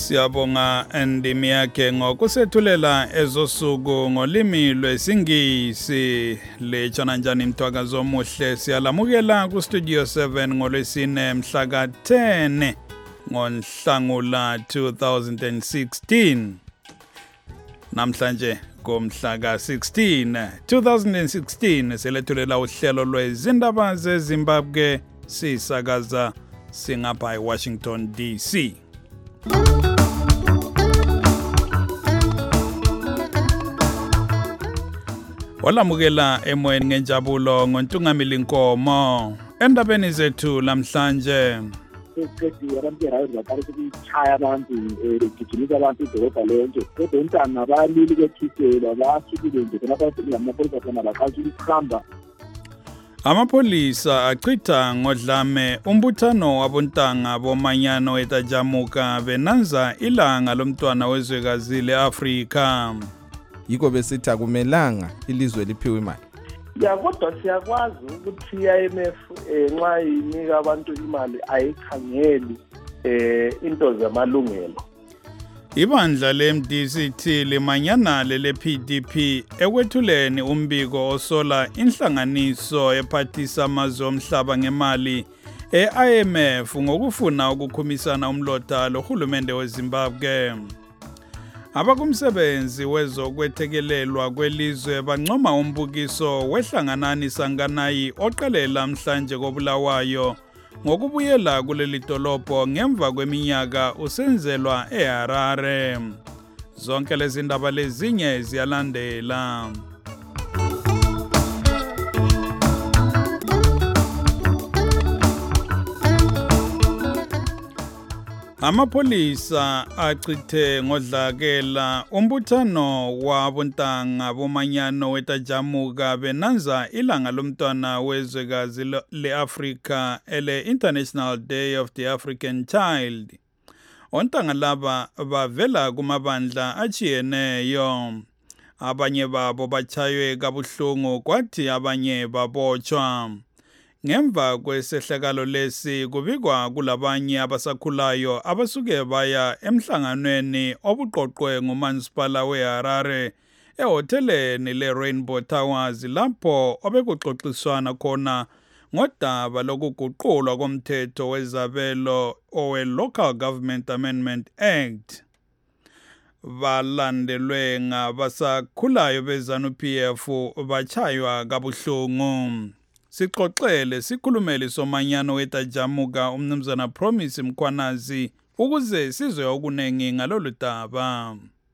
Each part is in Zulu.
Siyabonga endimi yakhe ngokusethulela ezosuku ngolimi lwesingisi lechana njani mthwakazo omuhle siyalamukela ku studio 7 ngolwesine mhla ka 10 ngoNhlangula 2016 namhlanje ngomhla ka 16 2016 selethulela uhlelo lwezindaba zeZimbabwe sisakaza singapha eWashington DC. Walamukela emoyeni ngenjabulo ngoNtungamili Nkomo endabeni zethu lamhlanje. Seqedile abantu erayini baqalisa ukuchaya abantu begijimisa abantu idolobha lonke kodwa intanga balili kwethisela basukile nje khona amapolisa khona baqalisa ukuhamba. Amapolisa achitha ngodlame umbuthano wabontanga bomanyano etajamuka benanza ilanga lomntwana wezwekazi leAfrika. Yiko besithi akumelanga ilizwe liphiwe imali. Ya kodwa siyakwazi ukuthi IMF nxa inika abantu imali ayikhangeli into zamalungelo. Ibandla leMDCT limanyana lePDP ekwethuleni umbiko osola inhlanganiso ephathisa amazwe omhlaba ngemali eIMF ngokufuna ukukhumisana umlotha lohulumende weZimbabwe. Abakumsebenzi wezokwethekelelwa kwelizwe bancoma umbukiso wehlanganani sanganayi oqalela mhlanje koBulawayo ngokubuyela kuleli dolobho ngemva kweminyaka usenzelwa eHarare. Zonke lezi ndaba lezinye ziyalandela. Amapolisa achithe ngodlakela umbuthano wabontanga bomanyano wetajamuka benanza ilanga lomntwana wezwekazi leAfrika ele-International Day of the African Child. Ontanga laba bavela kumabandla achiyeneyo. Abanye babo bachaywe kabuhlungu kwathi abanye babotshwa. Ngemva kwesehlakalo lesi kubikwa kulabanye abasakhulayo abasuke baya emhlanganweni obuqoqwe ngumansipala weHarare ehoteleni leRainbow Towers lapho obekuxoxiswana khona ngodaba lokuguqulwa komthetho wezabelo owe-Local Government Amendment Act. Balandelwe ngabasakhulayo beZANU-PF bachaywa kabuhlungu. Sixoxele sikhulumeli somanyano wetajamuka umnumzana Promise Mkhwanazi ukuze sizwe okunengi ngalolu daba.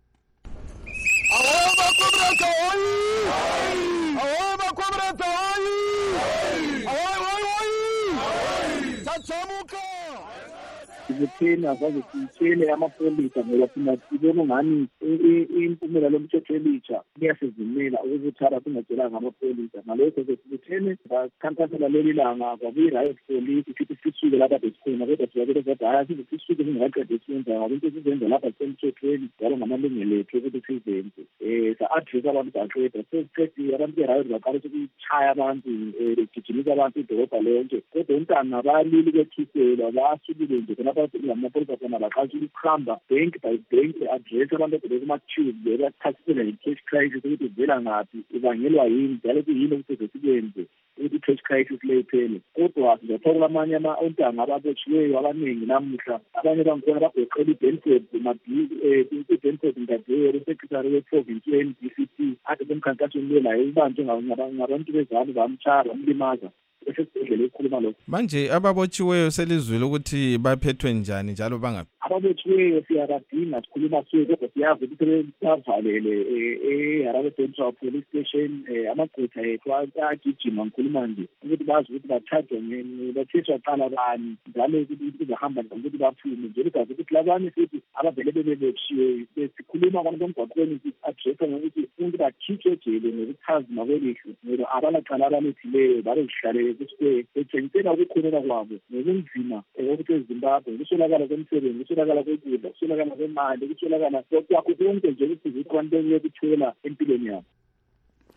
Sithena azaze sitshele amapolisa ngoba thina sibona ngani impumela lomthetho elitsha liyasivumela ukuthara singatshelanga amapolisa ngalokho sesithene bakhankasela leli langa kwakuyi-riot police futhi sisuke lapha besikhona kodwa siyabele kodwa hayi size sisuke singakaqedi siyenza ngoba into esizenza lapha sisemthethweni njalo ngamalungelo ethu ukuthi sizenze sa-address abantu baqeda sesiqedile abantu be-riot baqalisa ukuchaya abantu begijimisa abantu idolobha lonke kodwa intanga balili kwethisela basukile nje khona amapolisa khona baqalisa ukuhamba bank by bank address abantu kuma-tube bachasisela i-cash crisis ukuthi ivela ngaphi ibangelwa yini njalo kuyini ukuthi sikwenze ukuthi i-cash crisis le iphele kodwa sizothola kulamanye ontanga ababotshiweyo abaningi namuhla abanye bangikhona bagoqela iBenford iBenford Ndadewere secretary we-province we-NDCT ade semkhankasweni lelayo ibanjwe ngabantu bezalo bamtshaya bamlimaza. Manje ababotshiweyo selizwile ukuthi baphethwe njani njalo bangaphi? Ababotshiweyo siyabadinga sikhuluma suku kodwa siyazi ukuthi bavalele eHarare Central Police Station amagqwetha ethu agijima ngikhuluma nje ukuthi bazi ukuthi bathathwa bathethwa qala bani njalo ukuthi bahamba ukuthi baphume nje kazi ukuthi labanye futhi abavele bebebotshiwe sikhuluma abantu bomgwaqweni addressa ngokuthi umuntu bakhitshwe ejele ngokuchazima kwelihlo ngoba abalaqala abalethileyo babehlalele ukuthi betshengisela ukukhuleka kwabo ngokunzima ukuthi eZimbabwe kuswelakala kwemisebenzi kuswelakala kwekudla kuswelakala kwemali kuswelakala kwakho konke nje ukuthi abantu bekuthola empilweni yabo.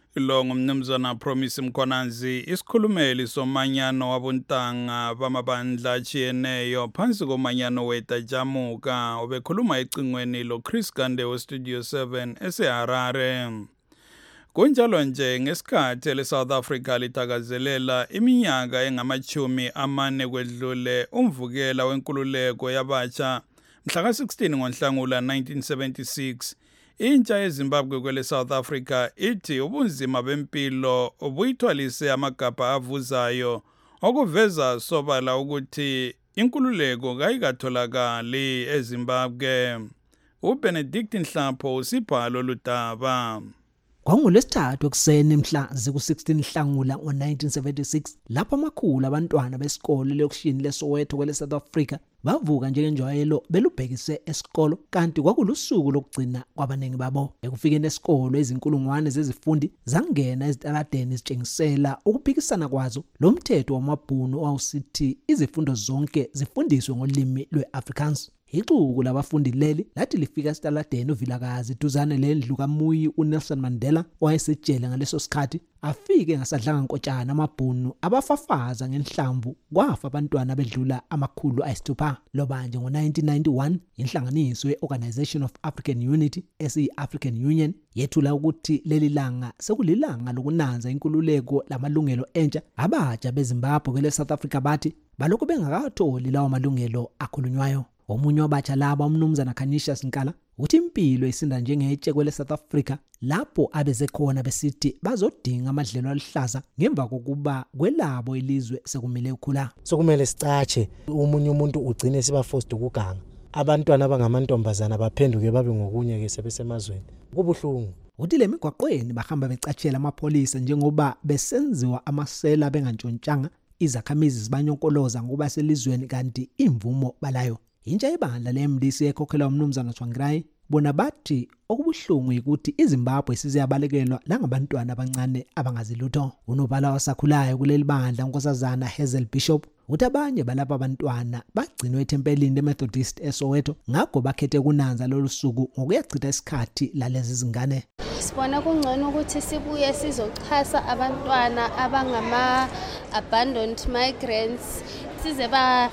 Lo ngumnumzana Promise Mkhwananzi, isikhulumeli somanyano wabontanga bamabandla achiyeneyo phansi komanyano wetajamuka, obekhuluma ecingweni lo Chris Gande we-Studio 7 eseHarare. Kunjalo nje ngesikhathi le-South Africa litakazelela iminyaka engama-40 kwedlule umvukela wenkululeko yabatsha mhla ka-16 ngoNhlangula 1976, intsha yeZimbabwe kwele South Africa ithi ubunzima bempilo buyithwalise amagabha avuzayo okuveza sobala ukuthi inkululeko kayikatholakali eZimbabwe. uBenedict Nhlapho usibhalo ludaba. KwakungoLwesithathu ekuseni mhla ziku-16 Nhlangula ngo-1976 lapho amakhulu abantwana besikole lekishini leSoweto kwele South Africa bavuka njengenjwayelo belubhekise esikolo, kanti kwakulusuku lokugcina kwabaningi babo. Ekufikeni esikolo izinkulungwane zezifundi zangena ezitaladeni zitshengisela ukuphikisana kwazo lo mthetho wamabhunu owawusithi izifundo zonke zifundiswe ngolimi lwe-Afrikaans. Ixuku labafundi leli lathi lifika esitaladeni uVilakazi duzane lendlu kaMuyi uNelson Mandela owayesejele ngaleso sikhathi, afike ngasadlanga nkotshana amabhunu abafafaza ngenhlamvu, kwafa abantwana bedlula ama600. Lobanje ngo-1991 inhlanganiso ye-Organization of African Unity esiyi-African Union yethula ukuthi leli langa sekulilanga lokunanza inkululeko lamalungelo entsha. Abatsha beZimbabwe kwele South Africa bathi balokhu bengakatholi lawo malungelo akhulunywayo. Omunye wabatsha laba umnumzana Canisius Nkala uthi impilo isinda njengetshe kwele South Africa lapho abeze khona besithi bazodinga amadlelo alihlaza ngemva kokuba kwelabo ilizwe sekumile ukhula. Sokumele sicatshe umunye umuntu ugcine siba forced ukuganga. Abantwana abangamantombazana baphenduke babe ngokunye ke sebesemazweni. Kubuhlungu. Uthi le migwaqweni bahamba becatshela amapholisa njengoba besenziwa amasela bengantshontshanga, izakhamizi zibanyonkoloza ngoba selizweni kanti imvumo balayo. Intsha yebandla leMDC ekhokhelwa umnumzana Tsvangirai bona bathi okubuhlungu ukuthi iZimbabwe siziyabalekelwa langabantwana abancane abangazilutho. Unobhala wasakhulayo kuleli bandla uNkosazana Hazel Bishop uthi abanye balapha abantwana bagcinwe ethempelini leMethodist eSoweto, ngakho bakhethe kunanza lolu suku ngokuyachitha isikhathi lalezi zingane. Sibona kungcono ukuthi sibuye sizochasa abantwana abangama-abandoned migrants, size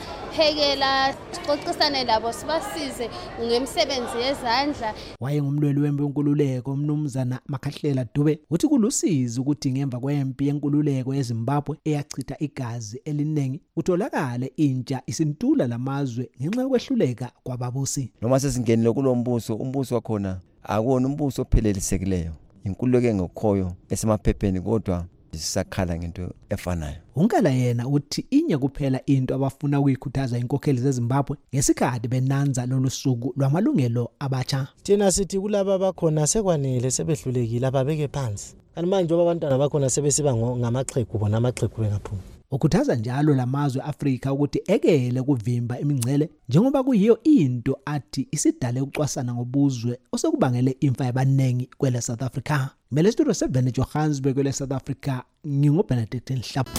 baphekela, sixoxisane labo, sibasize ngemisebenzi yezandla. Wayengumlweli wempi yenkululeko umnumzana Makhahlela Dube uthi kulusizi ukuthi ngemva kwempi yenkululeko yeZimbabwe eyachitha igazi eliningi kutholakale intsha isintula lamazwe ngenxa yokwehluleka kwababusi. Noma sesingenile kulombuso, umbuso wakhona akuwona umbuso ophelelisekileyo, inkululeko engekhoyo esemaphepheni kodwa sisakhala ngento efanayo. Unkala yena uthi inye kuphela into abafuna ukuyikhuthaza inkokheli zeZimbabwe ngesikhathi benanza lolu suku lwamalungelo abatsha. Thina sithi kulaba bakhona sekwanele, sebehlulekile, ababeke phansi. Kanti manje abantwana bakhona sebesiba ngamaxhegu, bona amaxhegu bengaphumi. Ukhuthaza njalo lamazwe eAfrika ukuthi ekele kuvimba imingcele njengoba kuyiyo into athi isidale ukucwasana ngobuzwe osekubangele imfa yabanengi kwele South Africa. Mele Studio 7 eJohannesburg kwele South Africa, nginguBenedict Nhlapho.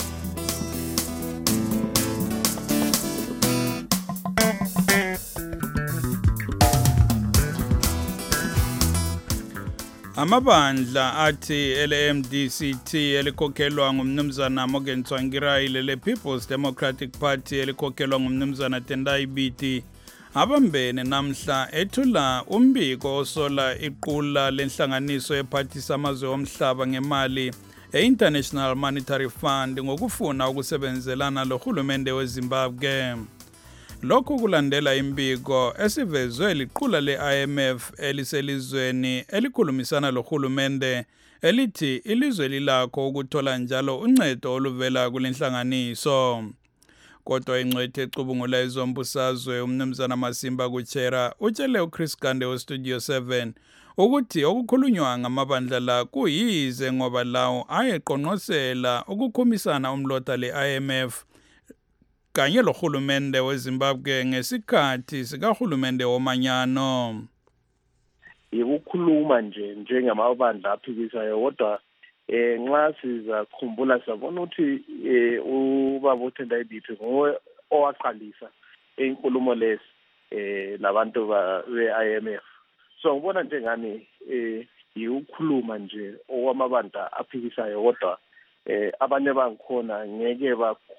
Amabandla athi LMDCT elikhokhelwa ngumnumzana Morgan Tsvangirai lele People's Democratic Party elikhokhelwa ngumnumzana Tendai Biti abambene namhla ethula umbiko osola iqula lenhlanganiso yeParty samazwe omhlaba ngemali e-International Monetary Fund ngokufuna ukusebenzelana lohulumende weZimbabwe. Lokhu kulandela imbiko esivezwe liqula le-IMF eliselizweni elikhulumisana lohulumende elithi ilizwe lilakho ukuthola njalo uncedo oluvela kulenhlanganiso. Kodwa ingcwethe ecubungula ezombusazwe umnumzana Masimba Kuchera utshele uChris Gande we-Studio 7 ukuthi okukhulunywa ngamabandla la kuyize ngoba lawo ayeqonqosela ukukhumisana umlota le-IMF kanye lohulumende weZimbabwe ngesikhathi sikahulumende womanyano. Ukukhuluma nje njengamabandla aphikisayo, kodwa nxa sizakhumbula sabona ukuthi ubaba uTendai Biti nguye owaqalisa inkulumo lezi labantu be-IMF. So ngibona njengani ukukhuluma nje okwamabandla aphikisayo kodwa abanye bangikhona ngeke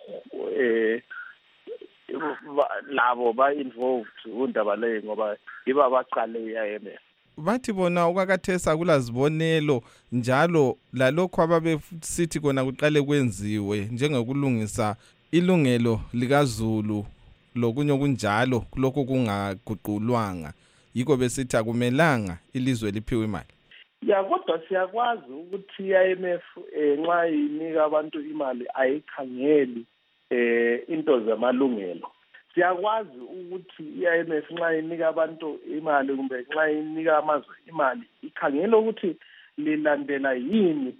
labo ba-involved undaba leyo ngoba iba baqale i-IMF. Bathi bona okwakathesa kulazibonelo njalo lalokho ababesithi kona kuqale kwenziwe njengokulungisa ilungelo likaZulu lokunye kunjalo lokho kungaguqulwanga yiko besithi akumelanga ilizwe liphiwe imali. Ya kodwa siyakwazi ukuthi i-IMF nxa inika abantu imali ayikhangeli into zamalungelo. Siyakwazi ukuthi i-IMF nxa inika abantu imali kumbe nxa inika amazwe imali ikhangela ukuthi lilandela yini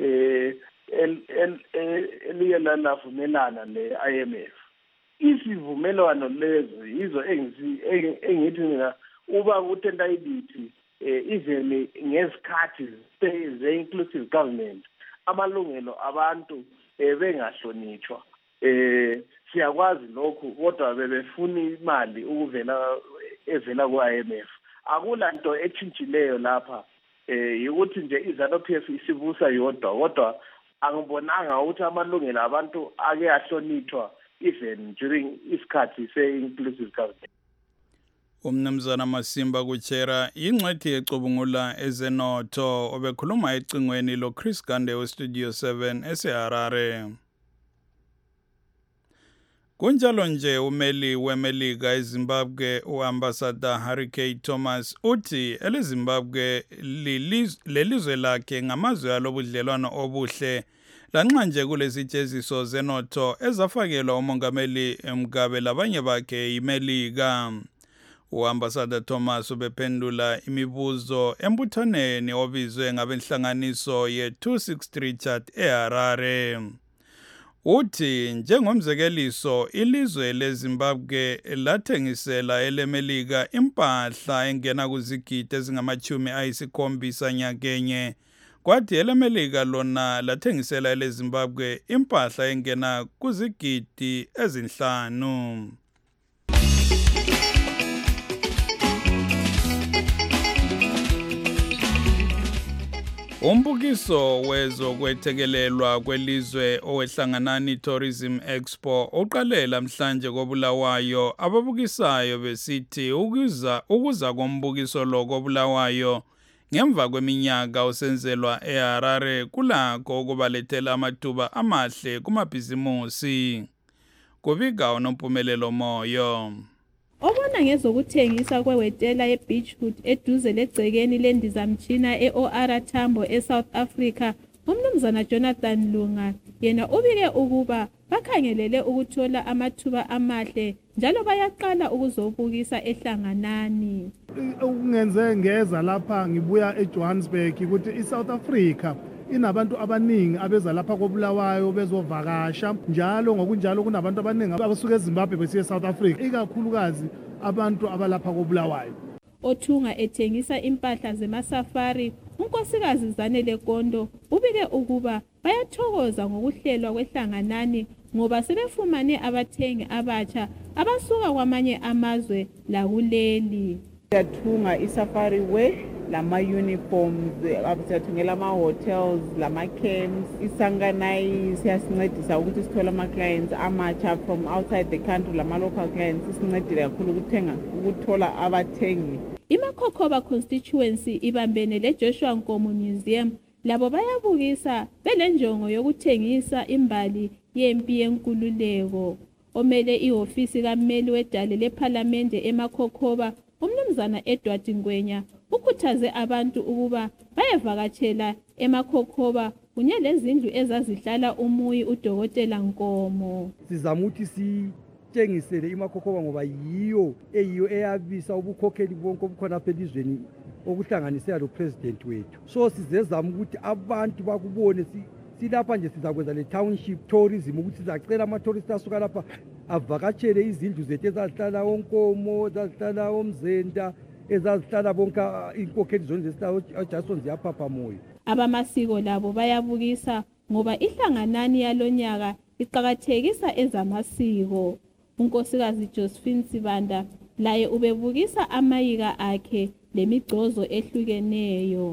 eliye lavumelana ne-IMF. Isivumelwano lezo yizo engithi mina uba uthenda ibithi even ngezikhathi ze-inclusive government amalungelo abantu bengahlonitshwa. Siyakwazi lokhu kodwa bebefuna imali evela ku-IMF. Akulanto etshintshileyo lapha ukuthi nje iZANU-PF isibusa yodwa kodwa angibonanga ukuthi amalungelo abantu ake ahlonitshwa even during isikhathi se-inclusive government. Umnumzana Masimba Kuchera ingxethi ecubungula ezenotho obekhuluma ecingweni lo Chris Gande weStudio 7 eseHarare. Kunjalo nje umeli weMelika eZimbabwe uambassador Harry K. Thomas uthi eleZimbabwe lelizwe lakhe ngamazwe alobudlelwano obuhle lanxa nje kulesitsheziso zenotho ezafakelwa umongameli Mugabe labanye bakhe iMelika. Uambassador Thomas ubephendula imibuzo embuthaneni obizwe ngabenhlanganiso ye-263 chat eHarare. Uthi njengomzekeliso ilizwe leZimbabwe lathengisela eleMelika impahla engena kuzigidi ezingama-70 nyakenye, kwathi eleMelika lona lathengisela eleZimbabwe impahla engena kuzigidi 5. Umbukiso wezokwethekelelwa kwelizwe owehlanganani Tourism Expo uqale namhlanje koBulawayo. Ababukisayo besithi ukuza kombukiso lo koBulawayo ngemva kweminyaka usenzelwa eHarare kulakho ukubalethela amathuba amahle kumabhizimusi. Kubika uNompumelelo Moyo. Obona ngezokuthengisa kwewetela eBeachwood eduze legcekeni lendizamtshina eOR Tambo eSouth Africa, umnumzana Jonathan Lunga yena ubike ukuba bakhangelele ukuthola amathuba amahle njalo bayaqala ukuzobukisa ehlanganani. Ungenze ngeza lapha ngibuya eJohannesburg ukuthi iSouth Africa inabantu abaningi abeza lapha koBulawayo bezovakasha njalo ngokunjalo kunabantu abaningi abasuka eZimbabwe besiya eSouth Africa ikakhulukazi abantu abalapha koBulawayo. Othunga ethengisa impahla zemasafari unkosikazi Zanele Kondo ubike ukuba bayathokoza ngokuhlelwa kwehlanganani ngoba sebefumane abathengi abatsha abasuka kwamanye amazwe lakuleli. Siyathunga isafari wear lama uniforms, siyathungela ama hotels, lama camps, isanganai siyasincedisa ukuthi sithola ama clients amatsha from outside the country, lama local clients isincedile kakhulu ukuthola abathengi. iMakhokhoba constituency ibambene leJoshua Nkomo Museum labo bayabukisa belenjongo yokuthengisa imbali yempi yenkululeko. Omele ihofisi kammeli wedale leParliament eMakhokhoba umnumzana Edward Ngwenya ukhuthaze abantu ukuba bayevakatshela eMakhokhoba kunye lezindlu ezazihlala umuyi uDokotela Nkomo. Sizama ukuthi sitshengisele iMakhokhoba ngoba yiyo eyabisa ubukhokheli bonke obukhona apha elizweni okuhlanganisela lo president wethu. So sizezama ukuthi abantu bakubone silapha nje sizakwenza le township tourism ukuthi sizacela ama-tourist asuka lapha avakatshele izindlu zethu ezazihlala oNkomo, ezazihlala oMzenta, ezazihlala bonke inkokheli zona zesihlala oJason ziyaphapha moyo. Abamasiko labo bayabukisa ngoba ihlanganani yalonyaka iqhakathekisa ezamasiko. Unkosikazi Josephine Sibanda laye ubebukisa amayika akhe lemigcozo ehlukeneyo.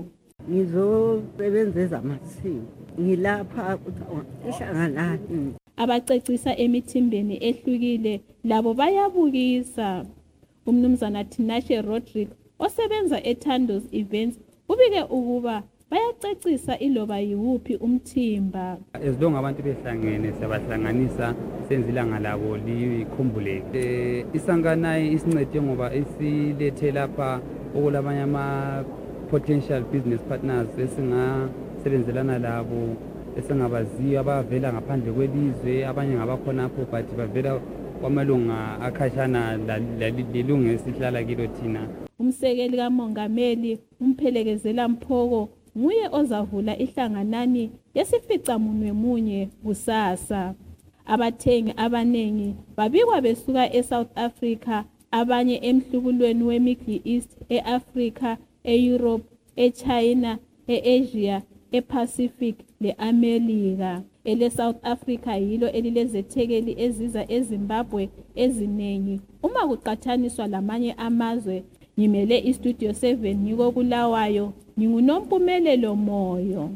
Ngizosebenza ezamasiko. Ngilapha eHlanganani. Abacecisa emithimbeni ehlukile labo bayabukisa. Umnumzana Tinashe Rodrick osebenza eTandos Events ubike ukuba bayacecisa iloba yiwuphi umthimba. As long abantu behlangene siyabahlanganisa senza ilanga labo likhumbuleke. Isanganayi isincede ngoba isilethe lapha okulabanye ama potential business partners esingasebenzelana labo esingabaziyo abavela ngaphandle kwelizwe abanye ngabakhonapho but bavela kwamalunga akhashana lelunga esihlala kilo thina. Umsekeli kamongameli uMphelekezela Mphoko nguye ozavula ihlanganani yesificamunwe munye kusasa. Abathengi abanengi babikwa besuka eSouth Africa, abanye emhlubulweni weMiddle East, eAfrica, eEurope, eChina, eAsia, ePacific leAmelika. EleSouth Africa yilo elilezethekeli eziza eZimbabwe eziningi uma kuqhathaniswa lamanye amazwe. Ngimele iStudio 7 ngiko Bulawayo, nginguNompumelelo Moyo.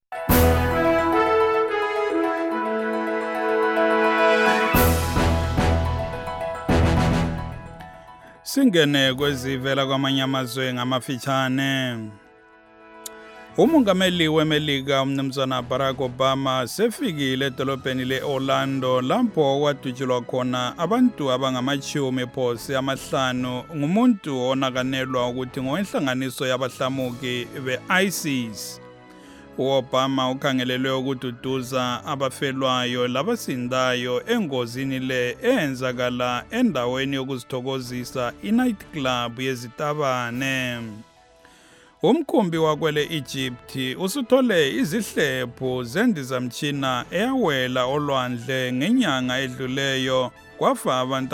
Singene kwezivela kwamanye amazwe ngamafitshane. Umongameli weMelika umnumzana Barack Obama sefikile edolobheni leOrlando lapho kwadutshulwa khona abantu abangama-50 ngumuntu onakanelwa ukuthi ngowenhlanganiso yabahlamuki be-ISIS. U-Obama ukhangelelwe ukududuza abafelwayo labasindayo engozini le eyenzakala endaweni yokuzithokozisa i-night club yezitabane. Umkhumbi wakwele Egypt usuthole izihlephu zendizamtshina eyawela olwandle ngenyanga edluleyo kwafa abantu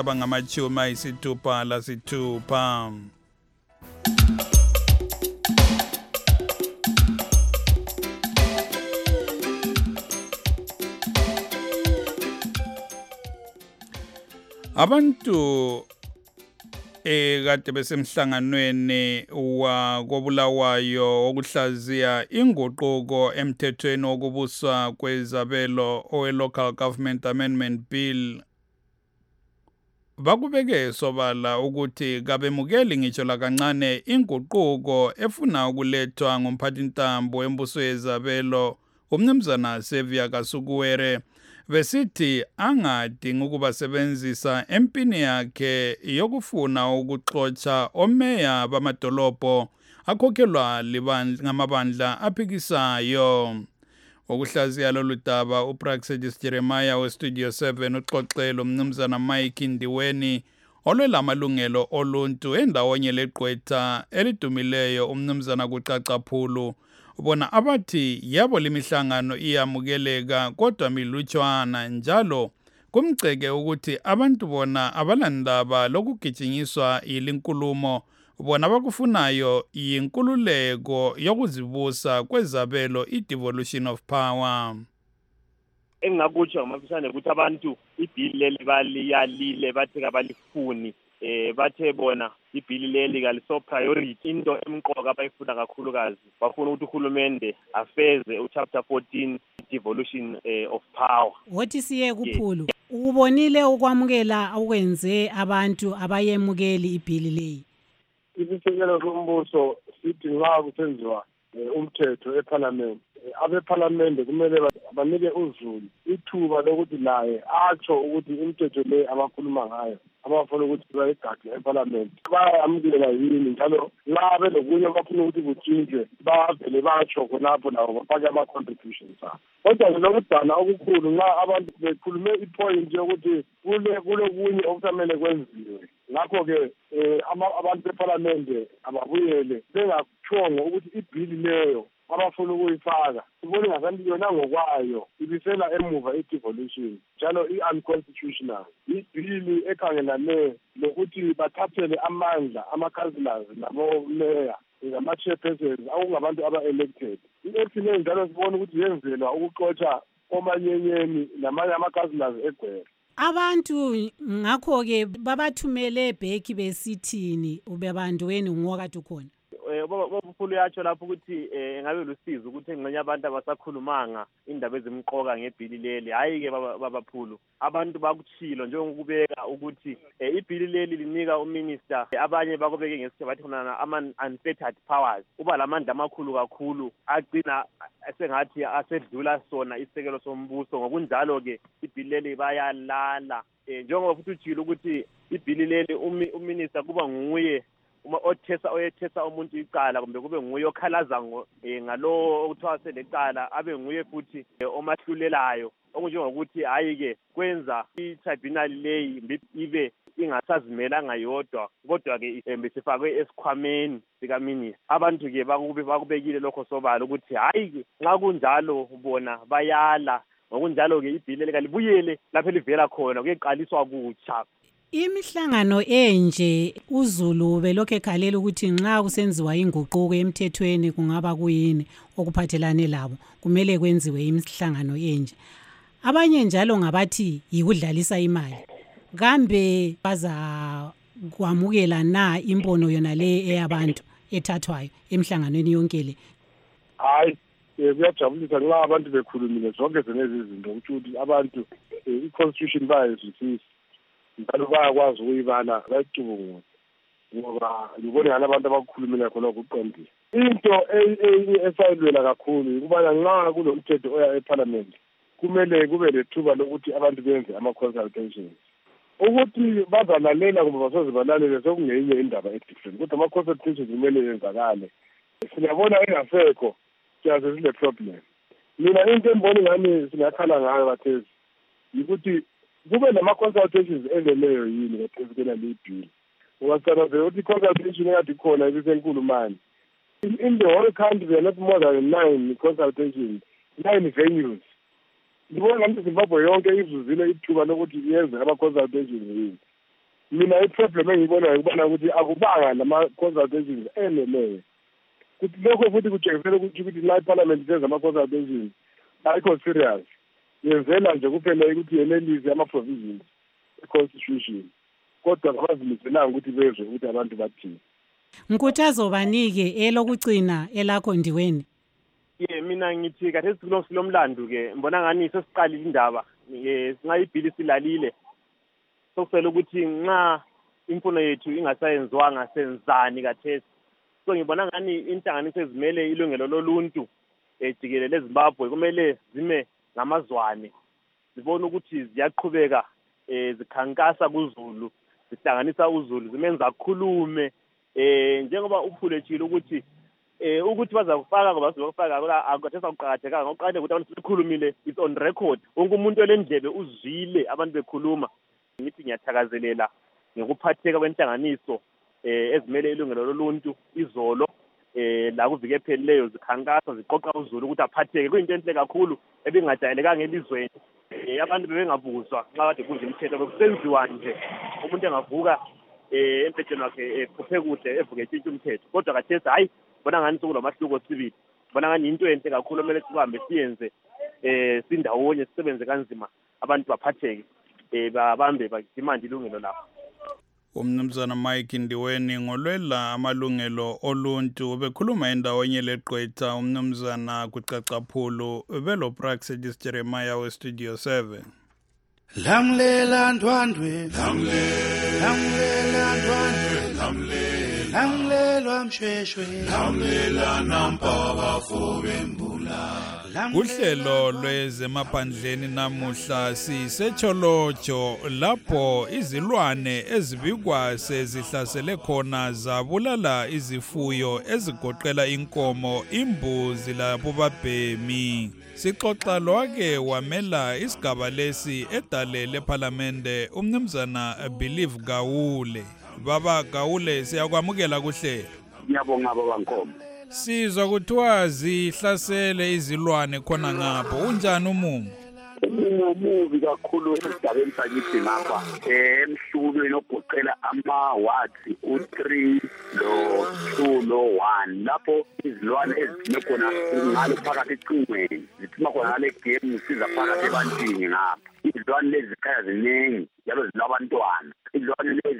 abangama-66. Abantu kade besemhlanganweni wakobulawayo okuhlaziya inguquko emthethweni wokubuswa kwezabelo owe-Local Government Amendment Bill bakubeke sobala ukuthi kabemukeli ngitsho lakancane inguquko efuna ukulethwa ngumphathintambo wembuso yezabelo umnumzana Xavier Kasukuwere besithi angadingi ukubasebenzisa empini yakhe yokufuna ukuxotsha omeya bamadolobho akhokhelwa ngamabandla aphikisayo. Ukuhlaziya lolu daba uPraxedis Jeremiah weStudio 7 uxoxele umnumzana Mike Ndiweni olwela amalungelo oluntu endawonye leGqwetha elidumileyo umnumzana Kucacaphulu. Ubona abathi yabo lemihlangano iyamukeleka kodwa milutshwana njalo kumceke ukuthi abantu bona abalandaba lokugijinyiswa yilinkulumo bona bakufunayo yinkululeko yokuzibusa kwezabelo i-devolution of power. Engakutsho ngamafishane ukuthi abantu ibhili leli baliyalile bathi kabalifuni bathe bona ibhili leli kaliso priority into emqoka abayifuna kakhulukazi bafuna ukuthi uhulumende afeze uchapter 14 devolution of power. Wothi siye kuphulu ubonile ukwamukela okwenze abantu abayemukeli ibhili leyi. Isisekelo sombuso sithi nxa kusenziwa umthetho eParliament abeParliament kumele banike uzulu ithuba lokuthi naye atsho ukuthi imithetho le abakhuluma ngayo abafuna ukuthi bayigade eParliament bayamukela yini njalo nxa belokunye abafuna ukuthi kutshintshwe bavele batsho khonapho nabo bafake ama-contributions abo. Kodwa lokudana okukhulu nxa abantu bekhulume ipoint yokuthi kulokunye okusamele kwenziwe. Ngakho-ke abantu beParliament ababuyele bengatshongo ukuthi ibhili leyo abafuna ukuyifaka ibone ngasanti yona ngokwayo ibisela emuva i-devolution njalo i-unconstitutional. Ibhili ekhangelane lokuthi bathathele amandla ama-councillors nabo-mayor ngama-chairpersons akungabantu aba-elected. I-ephine njalo sibona ukuthi yenzelwa ukuxotsha omanyenyeni namanye ama-councillors egwera. Abantu ngakho-ke babathumele ebheki besithini ube bandweni ngokade ukhona. Baphulu yatsho lapho ukuthi ngabe lusizo ukuthi engxenye abantu abasakhulumanga indaba ezimqoka ngebhili leli. Hayi-ke baphulu, abantu bakuchilo njengokubeka ukuthi ibhili leli linika uminister abanye bakubeke ngesikhathi bathi khona ama-unfettered powers. Uba lamandla amakhulu kakhulu agcina sengathi asedlula sona isekelo sombuso. Ngokunjalo-ke ibhili leli bayalala. Njengoba futhi ujilo ukuthi ibhili leli uminister kuba nguye oyethesa umuntu icala, kumbe kube nguye okhalaza ngalo okuthiwa selecala, abe nguye futhi omahlulelayo. Okunjengokuthi hayi-ke kwenza i-tribunal leyi ibe ingasazimelanga yodwa, kodwa-ke besifakwe esikhwameni sikaminister. Abantu-ke bakubekile lokho sobala ukuthi hayi-ke nxa kunjalo bona bayala. Ngokunjalo-ke ibhili likalibuyele lapho elivela khona, kuyeqaliswa kutsha. Imihlangano enje uZulu belokho ekhalela ukuthi nxa kusenziwa inguquko emthethweni kungaba kuyini okuphathelane labo, kumele kwenziwe imihlangano enje. Abanye njalo ngabathi yikudlalisa imali. Kambe baza kwamukela na imbono yona le eyabantu ethathwayo emhlanganweni yonke le? Hayi, kuyajabulisa nxa abantu bekhulumile zonke zenezi izinto ukuthi abantu i-constitution bayizwisisa njalo bayakwazi ukuyibala bayicubungule, ngoba ngibone ngani abantu abakukhulumela khona kuqondile. Into esayilwela kakhulu ukubana nxa kulomthetho oya eParliament kumele kube lethuba lokuthi abantu benze ama-consultations. Ukuthi bazalalela kumbe basoze balalele sekungenye indaba edifferent, kodwa ama-consultations kumele yenzakale. Siyabona engasekho siyaze sile problem. Mina into emboni ngani singakhala ngayo bathezi yikuthi kube nama-consultations eneleyo yini ngaphezukwena le-bill. Ungacabanzela ukuthi i-consultation ekade ikhona ibisenkulu mani. In the whole country there are not more than 9 consultations, 9 venues. Ngibona ngathi Zimbabwe yonke izuzile ithuba lokuthi yenze ama-consultations yini. Mina i-problem engiyibonayo ukubana ukuthi akubanga nama-consultations eneleyo. Kuthi lokho futhi kutshengisela ukuthi la iParliament yenza ama-consultations ayikho serious. Yenzela nje kuphela ukuthi yenelise ama-provisions e-constitution, kodwa abazimiselanga ukuthi bezwe ukuthi abantu bathini. Nkuthazo banike elokugcina elakho Ndiweni. Mina ngithi kathesi silomlandu-ke mbona ngani sesiqalile indaba nxa ibhili silalile sokusele ukuthi nxa imfuno yethu ingasayenziwanga senzani kathesi. So ngibona ngani inhlanganiso ezimele ilungelo loluntu jikelele eZimbabwe kumele zime ngamazwane, zibona ukuthi ziyaqhubeka zikhankasa kuZulu, zihlanganisa uZulu, zimenza akhulume njengoba uphule tshilo ukuthi bazakufaka ngoba bazokufaka akathesa ukuqhakatheka ngokuqhakatheka ukuthi abantu sikhulumile, it's on record. Wonke umuntu olendlebe uzwile abantu bekhuluma. Ngithi ngiyathakazelela ngokuphatheka kwenhlanganiso ezimele ilungelo loluntu izolo la kuvike ephelileyo zikhankasa ziqoqa uZulu ukuthi aphatheke. Kuyinto enhle kakhulu ebingajayelekanga elizweni. Abantu bebengabuzwa nxa kade kunje imithetho, bekusenziwa nje umuntu engavuka empetheni wakhe ephuphe kuhle evuke etshintshwa umthetho. Kodwa kathesi hayi, bona ngani sokulamahluko sibili, bona ngani into enhle kakhulu kumele sihambe siyenze sindawonye, sisebenze kanzima, abantu baphatheke babambe badimande ilungelo labo. Umnumzana Mike Ndiweni ngolwela amalungelo oluntu bekhuluma endawonye leGqwetha umnumzana kuCacaphulu belo Praxedis Jeremiah we Studio 7. Lamlela ndwandwe, lamlela ndwandwe, lamlelwa mshweshwe, lamlela nampaba fobembula. Uhlelo lwezemaphandleni namuhla sisecholojo lapho izilwane ezibikwa sezihlasele khona zabulala izifuyo ezigoqela inkomo, imbuzi labobabhemi. Sixoxa lwake wamela isigaba lesi edale leParlamente umnumzana Believe Gawule. Baba Gawule, siyakwamukela kuhlelo. Ngiyabonga baba Nkomo. Sizwa kuthiwa zihlasele izilwane khona ngapho, unjani umumo? Umubi kakhulu esigabeni sakithi ngapha emhlubeni ogoqela ama-wards u-3 lo-2 lo-1 lapho izilwane ezithime khona ngalo phakathi ecingweni, zithima khona ngale game siza phakathi ebantwini ngapha. Izilwane lezi zikhaya ziningi njalo zinabantwana. Izilwane lezi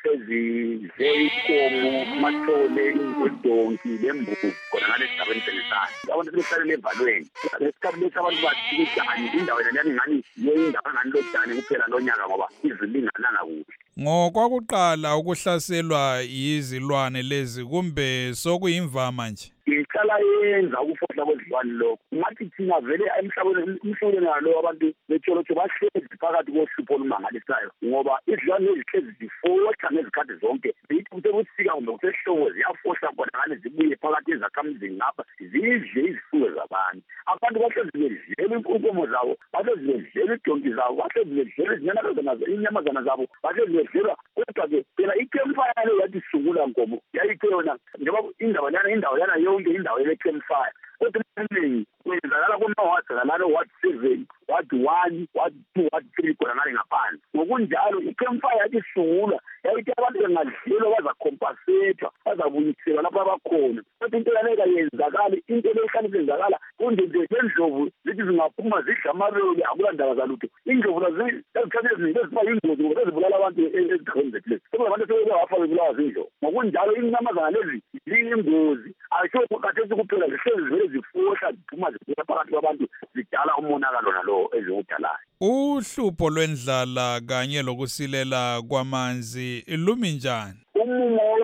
sezidle inkomo amathole idonki lembuzi khona ngale sigabeni selisana abantu sebesale evalweni lesikhathi lesi abantu bathi ukuthi indawo leyani ngani yindawo ngani lotshani kuphela lonyaka ngoba izilingananga kuhle ngokwakuqala ukuhlaselwa yizilwane lezi kumbe sokuyimvama nje iqala yenza ukufohla kwezilwane lokho ngathi thina vele emhlabeni nalo abantu betsholotsho bahlezi phakathi kohlupho olumangalisayo ngoba izilwane ezihlezi zifohla ngezikhathi zonke zithi kusebusika kumbe kusehlobo ziyafohla khona ngale zibuye phakathi ezakhamuzini ngapha zidle izifuyo zabantu abantu bahlezi bedlela inkomo zabo bahlezi bedlela idonki zabo bahlezi bedlela inyamazana zabo bahlezi bedlela kodwa-ke phela i-campfire leyo yathi sukula nkomo yayithe yona njengoba indawo lana yonke indawo ele-campfire kodwa eminingi kwenzakala kuma-wards nalalo ward 7 ward 1 ward 2 ward 3 khona ngale ngaphandle ngokunjalo i-campfire yathi sukula yayithi abantu bengadlelwa bazakhompasethwa bazabuyiselwa lapho abakhona kodwa into yaleka yenzakala into lehlale isenzakala kunje lendlovu zithi zingaphuma zidla amaroli akula ndaba zalutho indlovu ezikhathi eziningi eziba yingozi ngoba ezibulala abantu ezigabeni zethu lezi sekunabantu sebebafa bebulawa zindlovu ngokunjalo inyamazana lezi ziyingozi ayisho kathesi kuphela zihlezi vele zifohla ziphuma ziphuma phakathi kwabantu zidala umonakalo nalo eziwudalayo uhlupho lwendlala kanye lokusilela kwamanzi lumi njani umumo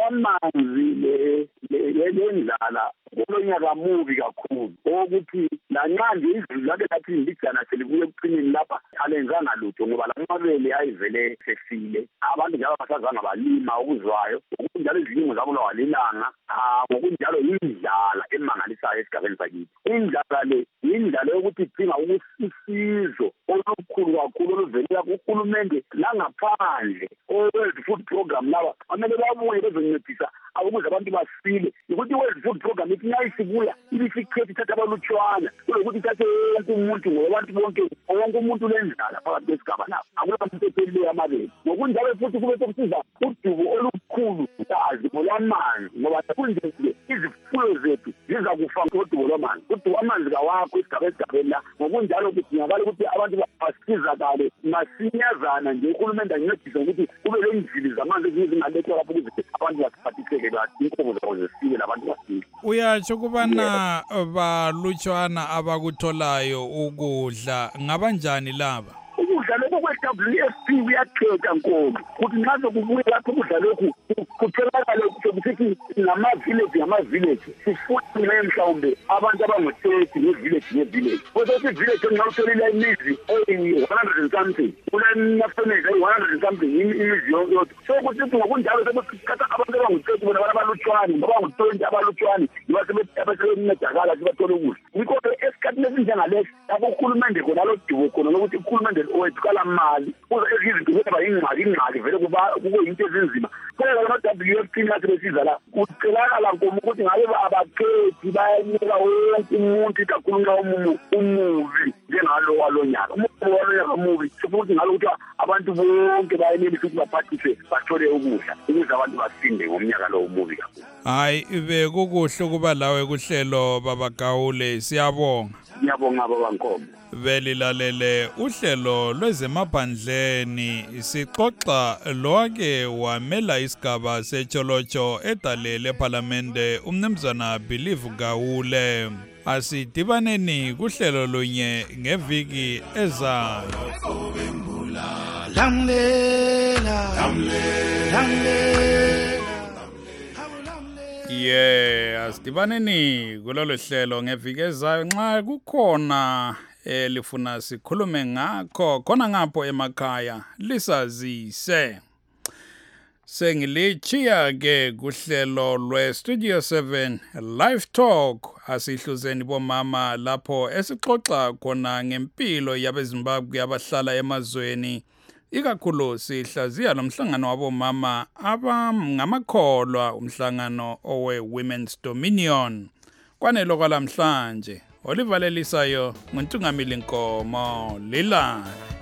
wamanzi lendlala kulonyaka mubi kakhulu okuthi lanxa nje izulu lake lathi lijana selibuye ekuqinini lapha alenzanga lutho ngoba lamabele ayivele sefile abantu njalo basazanga balima okuzwayo ngokunjalo izilimo zabo lawalilanga ngokunjalo indlala emangalisayo esigabeni sakithi indlala le indlala yokuthi idinga usizo olukhulu kakhulu oluvelela kuhulumende langaphandle o-World Food Program laba amele babuye bezoncedisa ukuze abantu basile ukuthi i-World Food Program ithi nayisibuya ibisikhetha ithatha abalutshwana kulokuthi ithathe wonke umuntu ngoba abantu bonke wonke umuntu lendlala phakathi kwesigaba lapho akula muntu ephelileyo amabele ngokunjalo futhi kube sokusiza udubo olukhulu kazi lwamanzi ngoba kunje izifuyo zethu ziza kufa ngodubo lwamanzi udubo amanzi kawakho esigabeni la ngokunjalo kudingakala ukuthi abantu basizakale masinyazana nje uhulumende ancedise ukuthi kube lendlili zamanzi ezingalethwa lapho ukuze abantu basiphathiseke inkomo zabo zesile labantu basile uyatsho kubana balutshwana abakutholayo ukudla ngabanjani laba ukudla lokhu kwe-WFP kuyakhetha nkomo kuthi nxa sokubuye lapho ukudla lokhu kutholakale sokusithi ngama-village sifune mhlawumbe abantu abangu-30 nge-village kodwa village engingalutholile imizi eyi-100 and something kulenafenezi eyi-100 and something imizi yonke yodwa so kusithi ngokunjalo sebekhatha abantu abangu-30 bona abantu abalutshwane abangu-20 abalutshwane abasebencedakala sibathole ukudla yikho-ke esikhathini esinjengalesi lapho uhulumende khona lodubo khona lokuthi uhulumende wethu kalamali kuze ezizinto zeba ingxaki vele kube yinto ezinzima kodwa ama-WFP nathi besiza la kucelakala nkomo ukuthi ngabe abakhethi bayanika wonke umuntu ikakhulu nxa umubi njengalo walonyaka umubi walonyaka mubi sifuna ukuthi ngalo ukuthi abantu bonke bayenelisa ukuthi baphathise bathole ukudla ukuze abantu basinde ngomnyaka lo umubi kakhulu hayi bekukuhle ukuba lawe kuhlelo baba Gawule siyabonga baba Nkomo belilalele uhlelo lwezemaphandleni sixoxa lowake wamela isigaba setsholotsho edalele eParliamente umnumzana Believe Gawule asidibaneni kuhlelo lunye ngeviki ezayo asidibaneni kulolu hlelo ngeviki ezayo nxa kukhona lifuna sikhulume ngakho khona ngapho emakhaya lisazise sengilichiya ke kuhlelo lweStudio 7 Live Talk asihluzeni bomama lapho esixoxa khona ngempilo yabeZimbabwe abahlala emazweni ikakhulu sihlaziya lomhlangano wabomama abangamakholwa umhlangano owe Women's Dominion kwanelo kwalamhlanje olivalelisayo nguntungamili Nkomo lilala